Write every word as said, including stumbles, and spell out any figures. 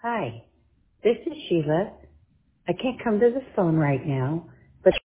Hi, this is Sheila. I can't come to the phone right now,